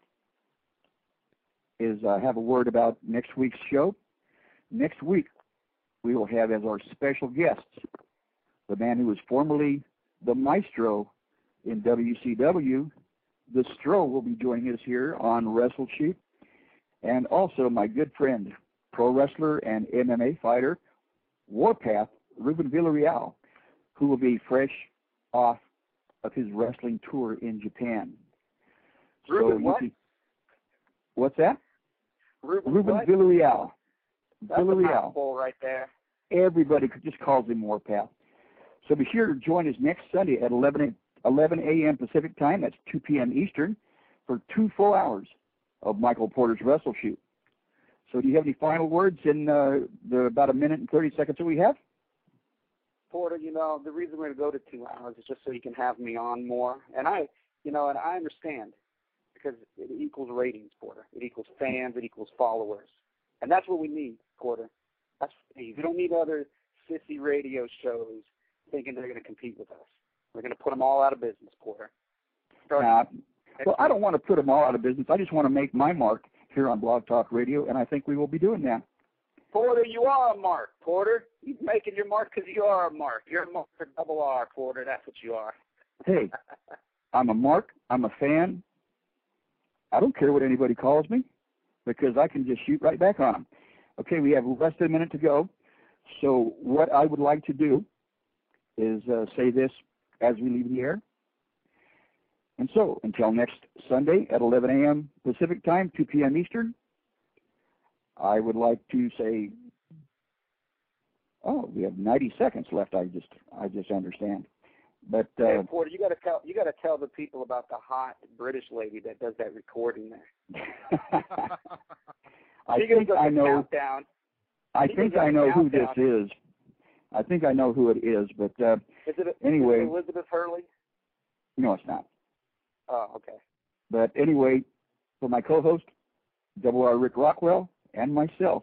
is uh, have a word about next week's show. Next week we will have as our special guests the man who was formerly the Maestro in W C W. The Stro will be joining us here on Wrestle Shoot, and also my good friend, pro wrestler and M M A fighter, Warpath Ruben Villarreal, who will be fresh off of his wrestling tour in Japan. Ruben so what? Can, what's that? Ruben, Ruben what? Villarreal. That's a Villarreal. mouthful right there. Everybody just calls him Warpath. So be sure to join us next Sunday at eleven a.m. Pacific Time. That's two p.m. Eastern for two full hours of Michael Porter's Wrestle Shoot. So do you have any final words in uh, the about a minute and thirty seconds that we have? Porter, you know, the reason we're going to go to two hours is just so you can have me on more. And I, you know, and I understand because it equals ratings, Porter. It equals fans. It equals followers. And that's what we need, Porter. That's what we need. We don't need other sissy radio shows thinking they're going to compete with us. We're going to put them all out of business, Porter. Uh, well, I don't want to put them all out of business. I just want to make my mark here on Blog Talk Radio, and I think we will be doing that. Porter, you are a mark, Porter. You're making your mark because you are a mark. You're a mark for double R, Porter. That's what you are. Hey, I'm a mark. I'm a fan. I don't care what anybody calls me because I can just shoot right back on them. Okay, we have less than a minute to go. So what I would like to do is uh, say this as we leave the air. And so until next Sunday at eleven a.m. Pacific Time, two p.m. Eastern, I would like to say, oh, we have ninety seconds left. I just, I just understand. But uh, hey, Porter, you got to tell, you got to tell the people about the hot British lady that does that recording there. I She think goes I the know. Countdown. I She think goes I the know who this countdown. is. I think I know who it is. But uh, Is it, anyway, is it Elizabeth Hurley? no, it's not. Oh, okay. But anyway, for my co-host, Double R Rick Rockwell, and myself,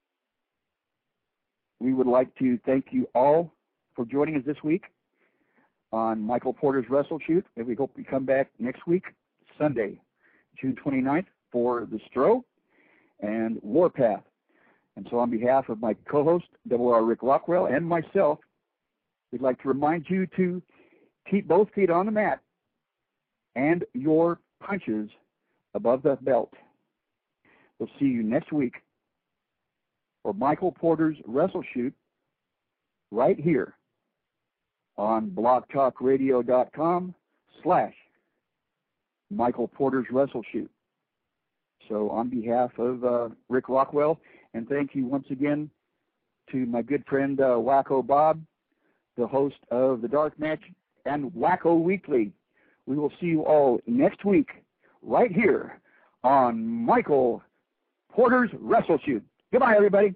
we would like to thank you all for joining us this week on Michael Porter's Wrestle Shoot, and we hope you come back next week, Sunday, June twenty-ninth, for the Stro and Warpath. And so on behalf of my co-host, Double R Rick Rockwell, and myself, we'd like to remind you to keep both feet on the mat and your punches above the belt. We'll see you next week for Michael Porter's Wrestle Shoot right here on blogtalkradio.com slash Michael Porter's Wrestle Shoot. So on behalf of uh, Rick Rockwell, and thank you once again to my good friend uh, Wacko Bob, the host of the Dark Match and Wacko Weekly. We will see you all next week right here on Michael Porter's Wrestle Shoot. Goodbye, everybody.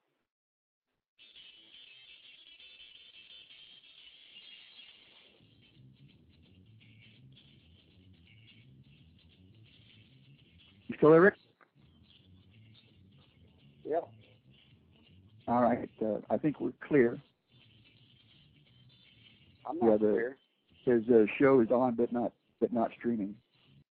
You still there, Rick? Yeah. All right. Uh, I think we're clear. I'm not Yeah, the- clear. His uh, show is on, but not but not streaming.